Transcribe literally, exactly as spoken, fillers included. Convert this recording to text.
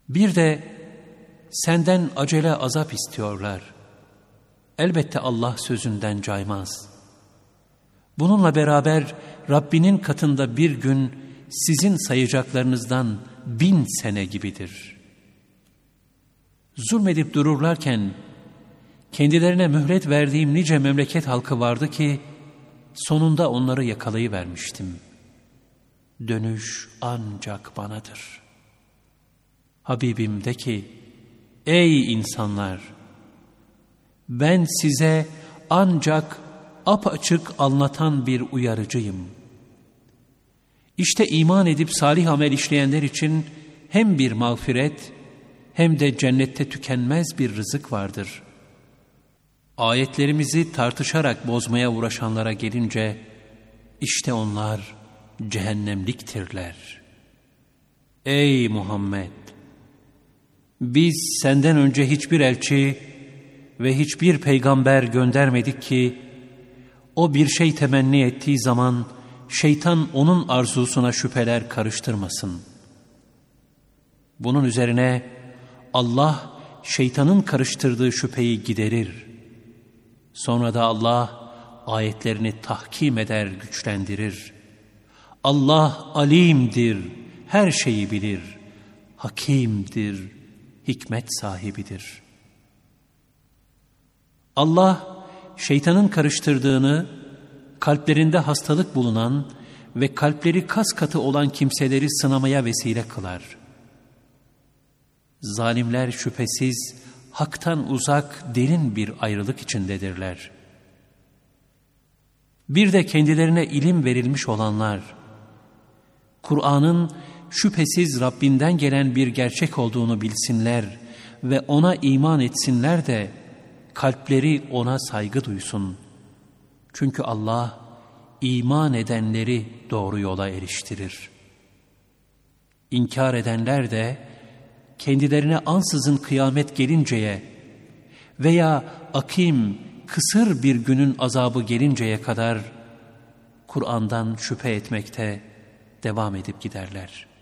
Bir de senden acele azap istiyorlar. Elbette Allah sözünden caymaz. Bununla beraber Rabbinin katında bir gün sizin sayacaklarınızdan bin sene gibidir. Zulmedip dururlarken kendilerine mühlet verdiğim nice memleket halkı vardı ki sonunda onları yakalayıvermiştim. Dönüş ancak banadır. Habibim de ki, ey insanlar! Ben size ancak apaçık anlatan bir uyarıcıyım. İşte iman edip salih amel işleyenler için hem bir mağfiret hem de cennette tükenmez bir rızık vardır. Ayetlerimizi tartışarak bozmaya uğraşanlara gelince, işte onlar cehennemliktirler. Ey Muhammed! Biz senden önce hiçbir elçi ve hiçbir peygamber göndermedik ki, o bir şey temenni ettiği zaman şeytan onun arzusuna şüpheler karıştırmasın. Bunun üzerine Allah şeytanın karıştırdığı şüpheyi giderir. Sonra da Allah ayetlerini tahkim eder, güçlendirir. Allah alimdir, her şeyi bilir, hakimdir, hikmet sahibidir. Allah şeytanın karıştırdığını, kalplerinde hastalık bulunan ve kalpleri kas katı olan kimseleri sınamaya vesile kılar. Zalimler şüphesiz haktan uzak, derin bir ayrılık içindedirler. Bir de kendilerine ilim verilmiş olanlar, Kur'an'ın şüphesiz Rabbinden gelen bir gerçek olduğunu bilsinler ve ona iman etsinler de kalpleri ona saygı duysun. Çünkü Allah iman edenleri doğru yola eriştirir. İnkar edenler de kendilerine ansızın kıyamet gelinceye veya akim, kısır bir günün azabı gelinceye kadar Kur'an'dan şüphe etmekte devam edip giderler.